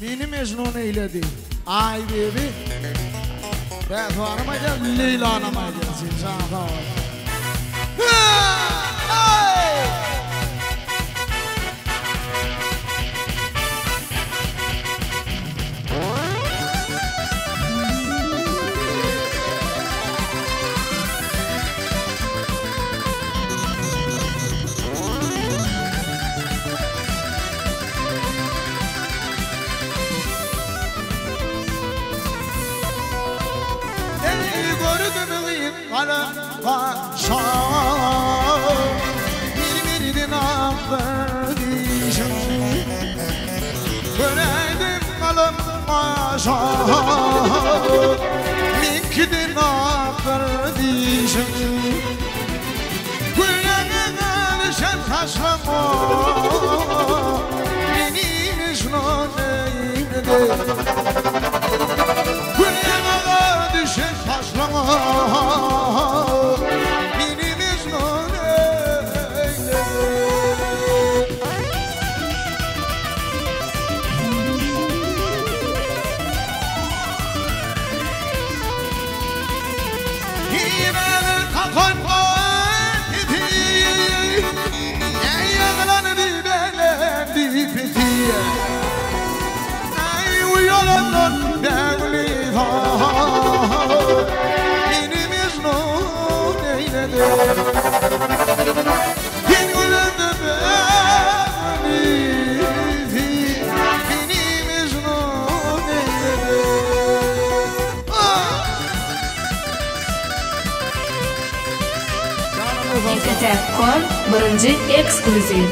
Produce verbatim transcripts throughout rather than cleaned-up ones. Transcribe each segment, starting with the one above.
Meni Mecnun eyledi. Ay baby. Ben varma gel Leyla'na mı gelsin sana. Bana başa bir birdin affedişim Göredim kalım başa minkidin affedişim Güllerine düşen taşlama benim işno neydi Güllerine düşen taşlama Tefkon birinci ekskluziv.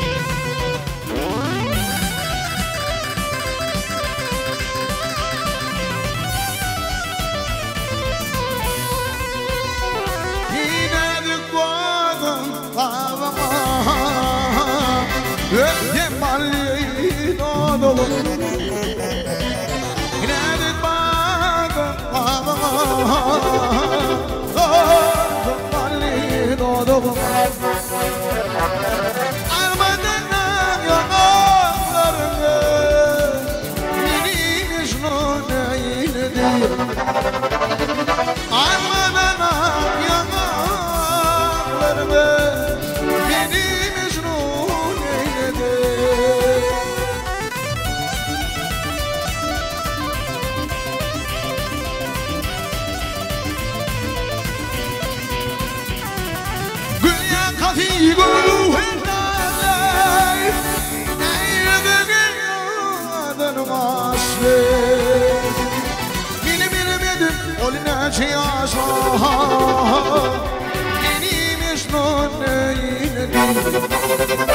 Armadana yanaklarını benim Mecnun eyledi Armadana yanaklarını benim Mecnun eyledi Figo henday Eyledegeyadan masle Bile bilemedim oline çiyaşa Benim Mecnun eyledi